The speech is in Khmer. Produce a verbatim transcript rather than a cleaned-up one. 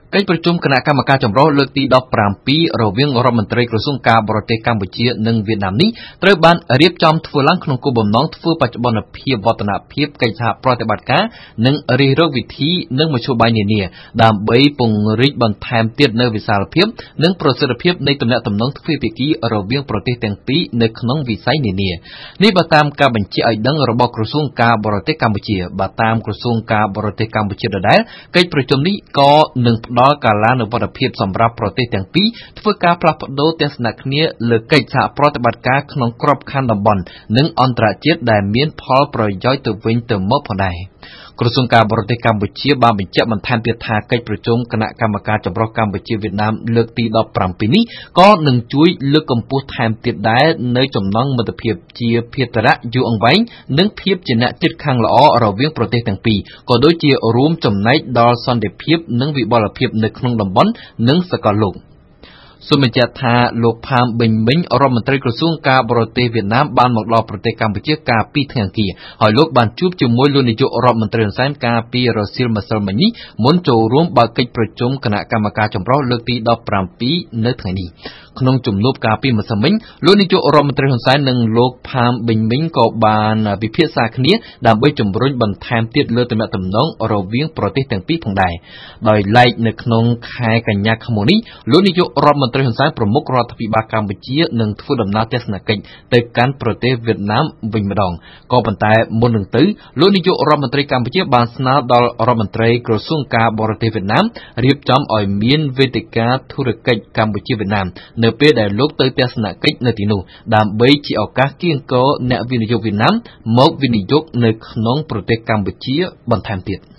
កិច្ចប្រជុំគណៈកម្មការចម្រុះលើកទីដប់ប្រាំពីររវាងរដ្ឋមន្ត្រីក្រសួងការបរទេសកម្ពុជានិងវៀតណាមនេះត្រូវបានរៀបចំធ្វើឡើងក្នុងគោលបំណងធ្វើបច្ចុប្បន្នភាពវឌ្ឍនភាពកិច្ចសហប្រតិបត្តិការនិងរិះរកវិធីនិងមធ្យោបាយនានាដើម្បីពង្រីកបន្ថែមទៀតនូវវិសាលភាពនិងប្រសិទ្ធភាពនៃទំនាក់ទំនងទ្វេភាគីរវាងប្រទេសទាំងពីរនៅក្នុងវិស័យនានានេះបើតាមការបញ្ជាក់ឲ្យដឹងរបស់ក្រសួងការបរទេសកម្ពុជាបើតាមក្រសួងការបរទេសកម្ពុជាដដែលកិច្ចប្រជុំនេះក៏នឹងផ្ដល់កាលានុវត្តភាពសម្រាប់ប្រទេសទាំងពីរធ្វើការផ្លាស់ប្ដូរទស្សនៈគ្នាលើកិច្ចសហប្រតិបត្តិការក្នុងក្របខ័ណ្ឌតំបន់និងអន្តរជាតិដែលមានផលប្រយោជន៍ទៅវិញទៅមកផងដែរក្រសួងការបរទេសកម្ពុជាបានបញ្ជាក់បន្ថែមទៀតថាកិច្ចប្រជុំគណៈកម្មការចម្រុះកម្ពុជាវៀតណាមលើកទីដប់ប្រាំពីរនេះក៏នឹងជួយលើកកម្ពស់ថែមទៀតដែរនៅចំណងមិត្តភាពជាភាគរៈយូរអង្វែងនិងភាពជាអ្នកជិតខាងល្អរវាងប្រទេសទាំងពីរក៏ដូចជារួមចំណែកដល់សន្តិភាពនិងវិបលភាពនៅក្នុងតំបន់និងសកលលោកសូមបញ្ជាក់ថាលោកផាមប៊ិញមិញរដ្ឋមន្ត្រីក្រសួងការបរទេសវៀតណាមបានមកដល់ប្រទេសកម្ពុជាកាលពីថ្ងៃអង្គារហើយលោកបានជួបជាមួយលោកនាយករដ្ឋមន្ត្រីហ៊ុនសែនកាលពីរសៀលម្សិលមិញនេះមុនចូលរួមបើកកិច្ចប្រជុំគណៈកម្មការចម្រុះលើកទីដប់ប្រាំពីរនៅថ្ងៃនេះក្នុងជំនួបកាលពីម្សិលមិញលោកនាយករដ្ឋមន្ត្រីហ៊ុនសែននិងលោកផាមប៊ិញមិញក៏បានពិភាក្សាគ្នាដើម្បីជំរុញបន្ថែមទៀតលើទំនាក់ទំនងរវាងប្រទេសទាំងពីរផងដែរដោយឡែកនៅក្នុងខែកញ្ញាខាងមុខនេះលោកនាយករដ្ឋមន្ត្រីហ៊ុនសែនប្រមុខរដ្ឋាភិបាលកម្ពុជានឹងធ្វើដំណើរទស្សនកិច្ចទៅកាន់ប្រទេសវៀតណាមវិញម្ដងក៏ប៉ុន្តែមុននឹងទៅលោកនាយករដ្ឋមន្ត្រីកម្ពុជាបានស្នើដល់រដ្ឋមន្ត្រីក្រសួងការបរទេសវៀតណាមរៀបចំឲ្យមានវេទិកាធុរកិច្ចកម្ពុជាវៀតណាមនៅពេលដែលលោកទៅទស្សនកិច្ចនៅទីនោះដើម្បីជាឱកាសកៀងគរអ្នកវិនិយោគវៀតណាមមកវិនិយោគនៅក្នុងប្រទេសកម្ពុជាបន្ថែមទៀត